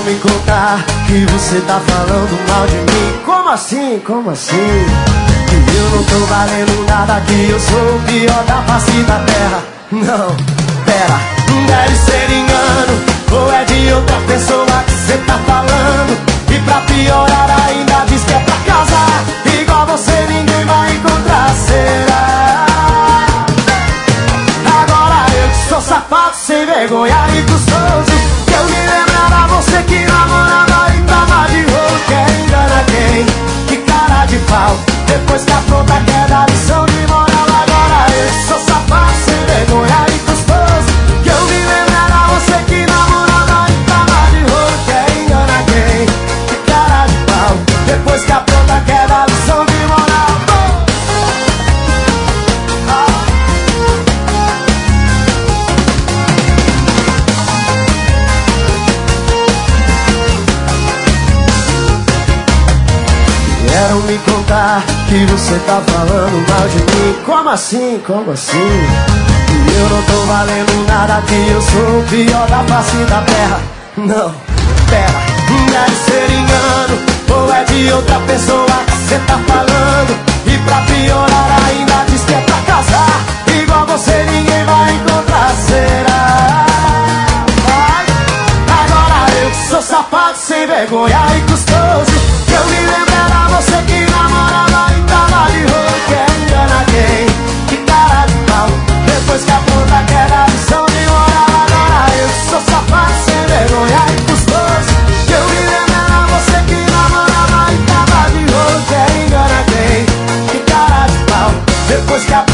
me contar que você tá falando mal de mim. Como assim? Como assim? Que eu não tô valendo nada, que eu sou o pior da face da terra. Não, pera, deve ser engano, ou é de outra pessoa que você tá falando. E pra piorar ainda diz que é pra casar. Igual você ninguém vai encontrar, será? Agora eu que sou safado, sem vergonha e custoso, que eu me lembrava você que namorava e tava de rolo. Quer engana quem? Que cara de pau. Depois que apronta quer dar lição de moral. Agora eu que sou safado, sem vergonha e custoso, que eu me lembrava você que namorava e tava de rolo. Quer engana quem? Que cara de pau. Depois que apronta quer dar lição de moral. Quero me contar que você tá falando mal de mim. Como assim? Como assim? Que eu não tô valendo nada, que eu sou o pior da face da terra. Não, pera, deve ser engano, ou é de outra pessoa que você tá falando. E pra piorar ainda diz que é pra casar. Igual você ninguém vai encontrar, será? Vai. Agora eu que sou safado, sem vergonha e custoso, que eu me lembro era você que namorava e tava de rolo. Quer engana quem? Que cara de pau. Depois que a ponta quer dar lição de moral. Agora eu que sou safado, sem vergonha e custoso, que eu me lembro era você que namorava e tava de rolo. Quer engana quem? Que cara de pau. Depois que a